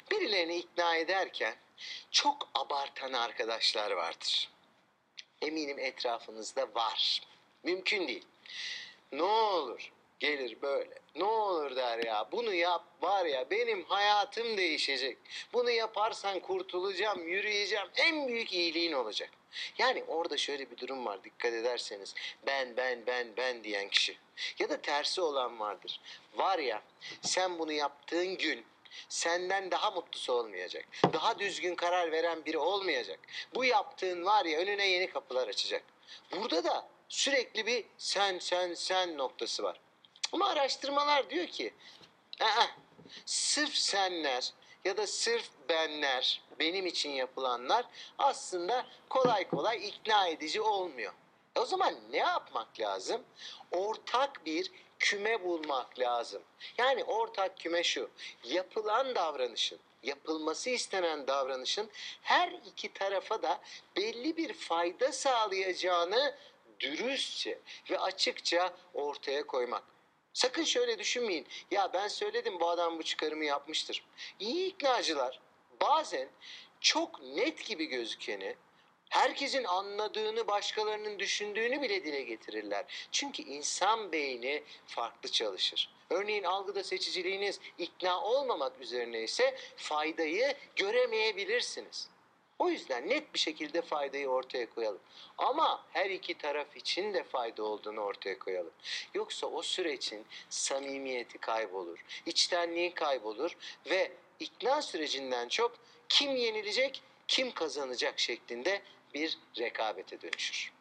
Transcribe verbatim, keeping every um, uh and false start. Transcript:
Birilerini ikna ederken çok abartan arkadaşlar vardır. Eminim etrafınızda var. Mümkün değil. Ne olur gelir böyle. Ne olur der ya, bunu yap var ya benim hayatım değişecek. Bunu yaparsan kurtulacağım, yürüyeceğim. En büyük iyiliğin olacak. Yani orada şöyle bir durum var, dikkat ederseniz. Ben ben ben ben diyen kişi. Ya da tersi olan vardır. Var ya, sen bunu yaptığın gün senden daha mutlusu olmayacak. Daha düzgün karar veren biri olmayacak. Bu yaptığın var ya önüne yeni kapılar açacak. Burada da sürekli bir sen sen sen noktası var. Ama araştırmalar diyor ki aa, sırf senler ya da sırf benler, benim için yapılanlar aslında kolay kolay ikna edici olmuyor. E o zaman ne yapmak lazım? Ortak bir küme bulmak lazım. Yani ortak küme şu: yapılan davranışın, yapılması istenen davranışın her iki tarafa da belli bir fayda sağlayacağını dürüstçe ve açıkça ortaya koymak. Sakın şöyle düşünmeyin. Ya ben söyledim, bu adam bu çıkarımı yapmıştır. İyi iknacılar bazen çok net gibi gözükeni, herkesin anladığını, başkalarının düşündüğünü bile dile getirirler. Çünkü insan beyni farklı çalışır. Örneğin algıda seçiciliğiniz ikna olmamak üzerine ise faydayı göremeyebilirsiniz. O yüzden net bir şekilde faydayı ortaya koyalım. Ama her iki taraf için de fayda olduğunu ortaya koyalım. Yoksa o sürecin samimiyeti kaybolur, içtenliği kaybolur ve ikna sürecinden çok kim yenilecek, kim kazanacak şeklinde bir rekabete dönüşür.